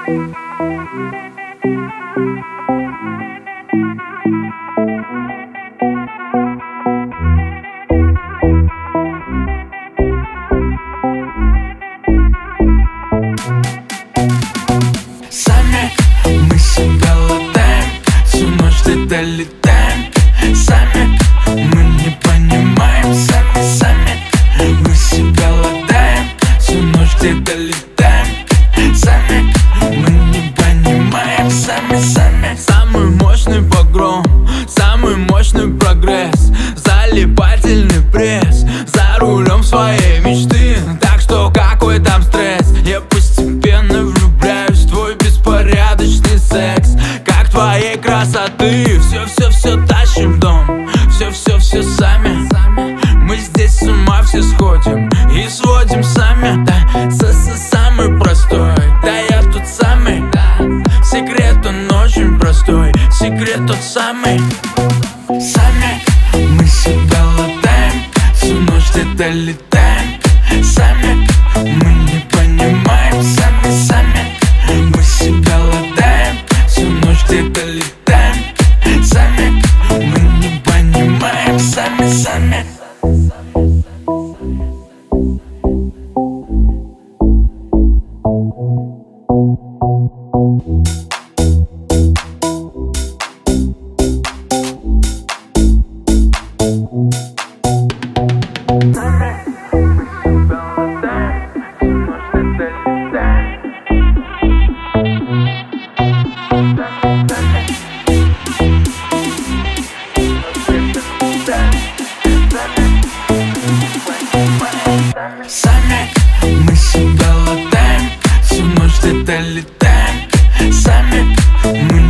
Сами мы себя латаем, всю ночь где-то летаем. Сами мы не понимаем, сами мы себя латаем, всю ночь где-то летаем. Сами мы не понимаем, сами. Самый мощный погром, самый мощный прогресс, залипательный пресс, за рулем своей мечты. Так что какой там стресс? Я постепенно влюбляюсь в твой беспорядочный секс. Как твоей красоты все тащим в дом, все сами. Мы здесь с ума все сходим и сводим сами. Да, самый простой, да я тут самый. Секрет он очень простой, секрет тот самый. Сами мы себя латаем, всю ночь где-то летаем. Сами мы не понимаем, сами мы себя латаем, всю ночь где-то летаем. Сами мы не понимаем, сами. Сами мы себя латаем, всю ночь где-то летаем. Сами мы